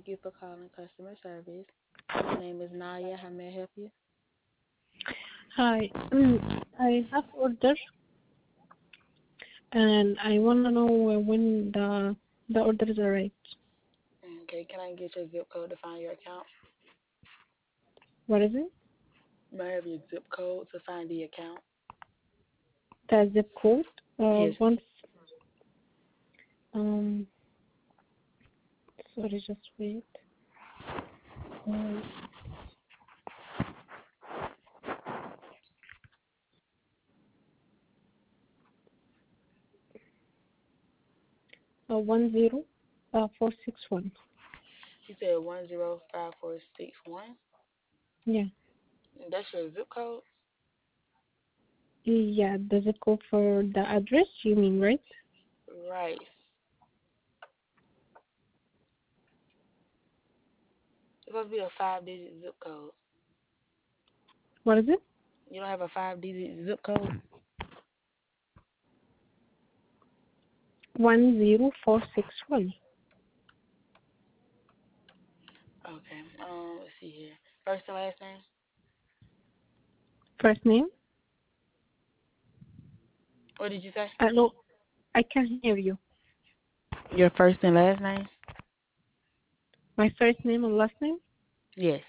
Thank you for calling customer service. My name is Naya. How may I help you? Hi. I have order and I want to know when the orders arrive. Okay, can I get your zip code to find your account? What is it? May I have your zip code to find the account? The zip code. Yes. Once. Um. Sorry, just wait. Uh, 10 461. You said 105461. Yeah. That's your zip code? Yeah. The zip code for the address. You mean right? Right. It's supposed to be a 5-digit zip code. What is it? You don't have a 5-digit zip code? 10461. Okay. Let's see here. First and last name? First name. What did you say? Hello. I can't hear you. Your first and last name? My first name and last name. Yes.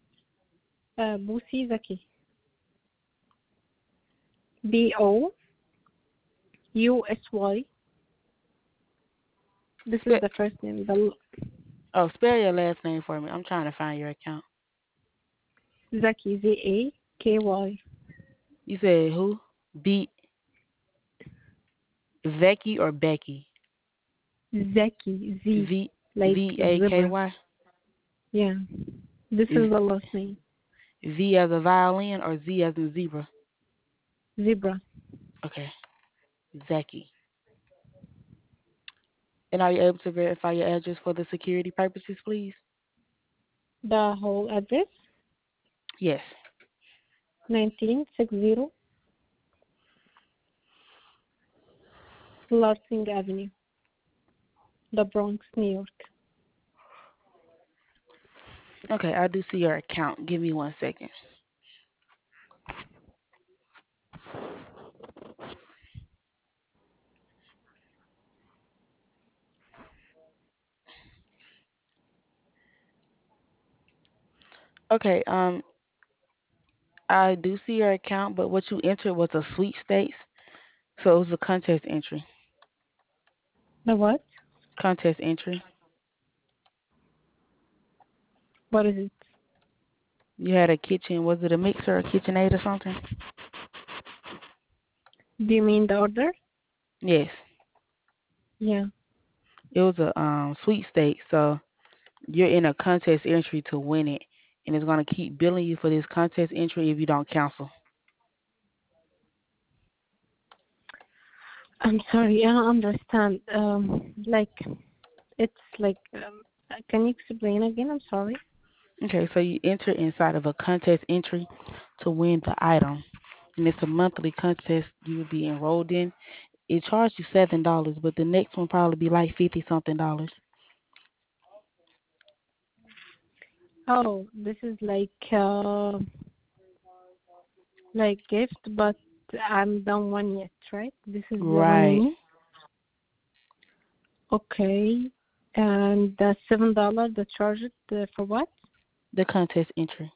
Busi Zaki. Bousy. This is Spe- the first name. spell your last name for me. I'm trying to find your account. Zaki, Zaky. You said who? B Becky or Becky? Zaki, Z, V like zebra. Vaky? Yeah, this is Is the last name. V as a violin or Z as in zebra? Zebra. Okay. Zaki. And are you able to verify your address for the security purposes, please? The whole address, Yes. 1960 Lansing Avenue, The Bronx, New York. Okay, I do see your account. Give me 1 second. Okay, I do see your account, but what you entered was a sweepstakes, so it was a contest entry. The what? Contest entry. What is it? You had a kitchen. Was it a mixer or a KitchenAid or something? Do you mean the order? Yes. Yeah. It was a sweepstakes, so you're in a contest entry to win it, and it's gonna keep billing you for this contest entry if you don't cancel. I'm sorry, I don't understand. It's like, can you explain again? I'm sorry. Okay, so you enter inside of a contest entry to win the item, and it's a monthly contest you will be enrolled in. It charges you $7, but the next one probably be like 50 something dollars. Oh, this is like gift, but I'm done one yet, right? This is the one you Right. mean? Okay. And the $7 the charge it for what? The contest entry,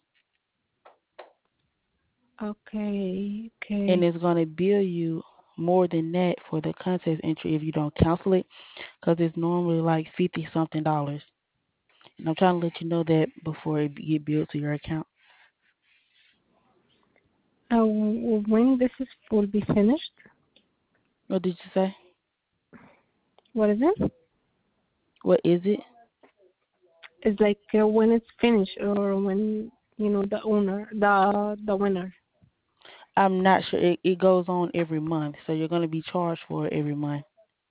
Okay, and okay. it's gonna bill you more than that for the contest entry if you don't cancel it, because it's normally like 50 something dollars. And I'm trying to let you know that before it get billed to your account. When this is will be finished? What did you say? What is it? What is it? It's like when it's finished or when the owner, the winner. I'm not sure. It goes on every month, so you're gonna be charged for it every month.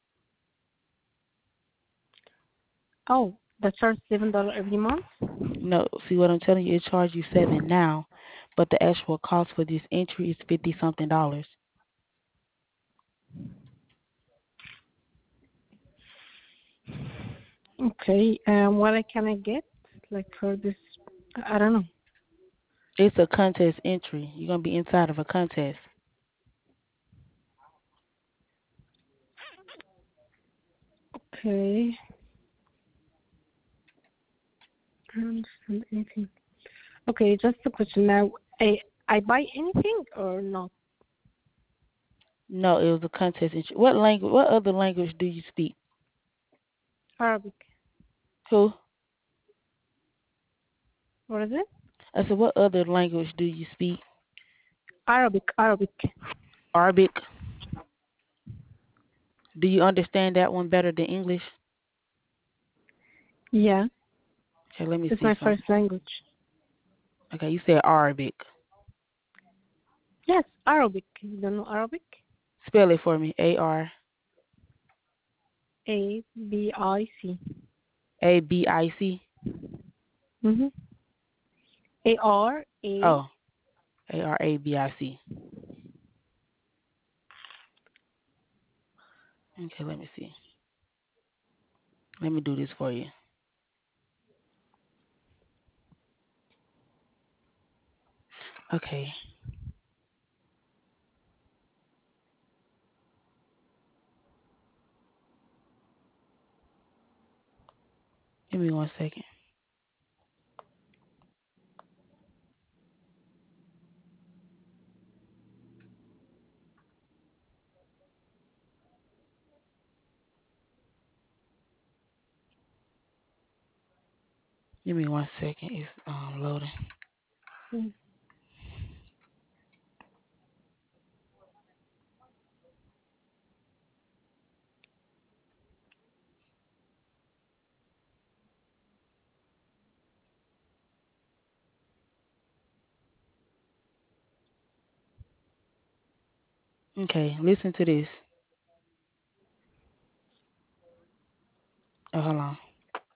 Oh, the charge $7 every month. No, see what I'm telling you? It charges you 7 now, but the actual cost for this entry is 50 something dollars. Okay. What can I get like for this? I don't know. It's a contest entry. You're gonna be inside of a contest. Okay. I don't understand anything. Okay, just a question now. I buy anything or not? No, it was a contest entry. What language? What other language do you speak? Arabic. Who? What is it? I said, what other language do you speak? Arabic. Arabic. Arabic. Do you understand that one better than English? Yeah, Okay, let me it's see my something. first language. Okay, you said Arabic. Yes, Arabic. You don't know Arabic? Spell it for me. A-R. ABIC. A-B-I-C. Mhm. ARA. Oh, A-R-A-B-I-C. Okay, let me see. Let me do this for you. Okay, give me 1 second. Give me 1 second. It's loading. Mm. Okay, listen to this. Oh, hold on.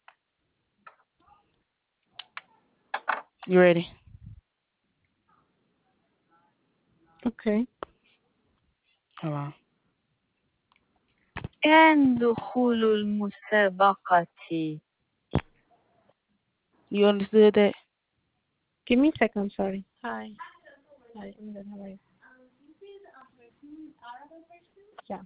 You ready? Okay. Hold on. كان دخول المسابقة. You understood that? Give me a second. Sorry. Hi. Hi. I'm good. How are you? Yeah.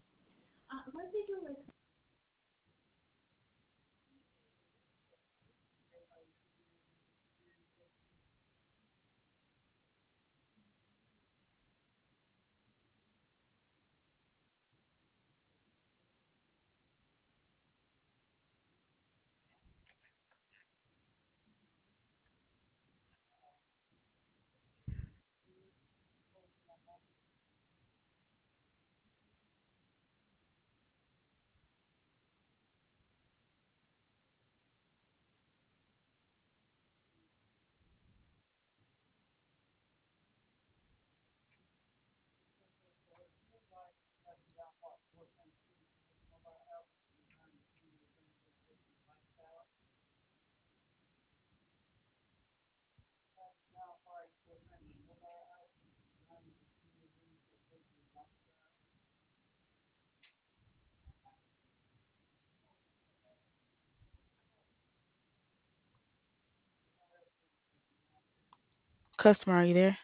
Customer, are you there?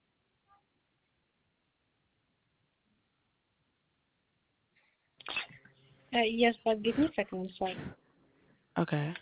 Yes, but give me a second. Sorry. Okay.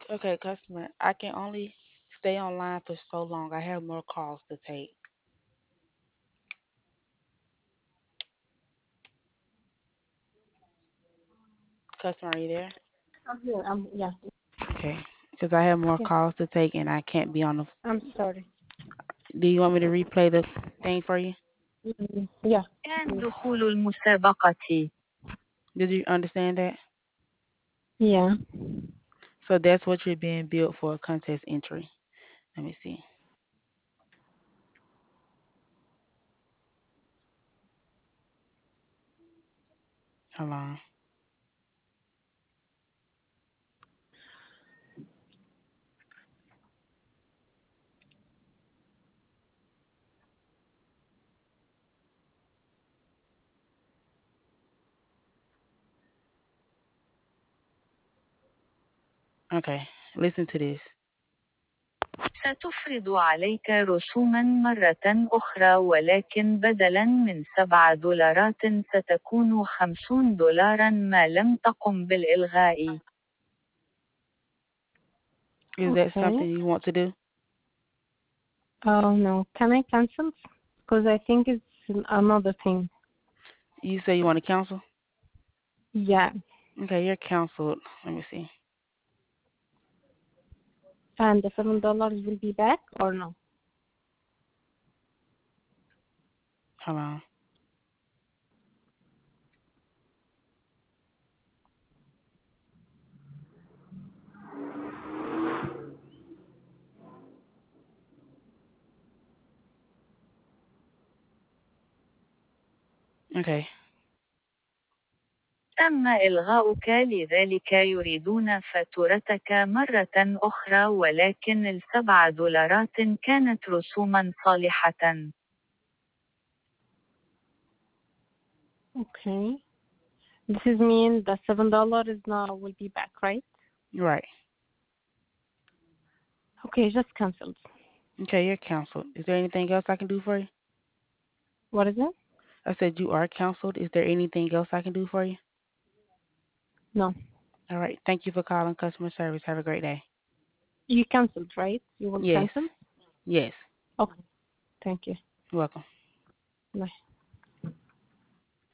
Okay, customer, I can only stay online for so long. I have more calls to take. Customer, are you there? I'm here. Yeah. Okay, because I have more Yeah. calls to take and I can't be on the. I'm sorry. Do you want me to replay the thing for you? Yeah. كان دخول المسابقة. Did you understand that? Yeah. So that's what you're being billed for a contest entry. Let me see. Hold on. Okay, listen to this. ستفرض عليك رسوما مرة أخرى ولكن بدلا من $7 ستكون $50 ما لم تقم بالإلغاء. Is that Okay. something you want to do? Oh no. Can I cancel? Because I think it's another thing. You say you want to cancel? Yeah. Okay, you're canceled. Let me see. And the $7 will be back or no? Hold on. Okay. تم إلغاؤك لذلك يريدون فاتورتك مرة أخرى ولكن $7 كانت رسوما صالحة. Okay. This is mean the $7 is now will be back, right? Right. Okay, just cancelled. Okay, you're canceled. Is there anything else I can do for you? What is it? I said you are canceled. Is there anything else I can do for you? No. All right. Thank you for calling customer service. Have a great day. You cancelled, right? You will Yes. cancel? Yes. Okay. Thank you. You're welcome. Bye.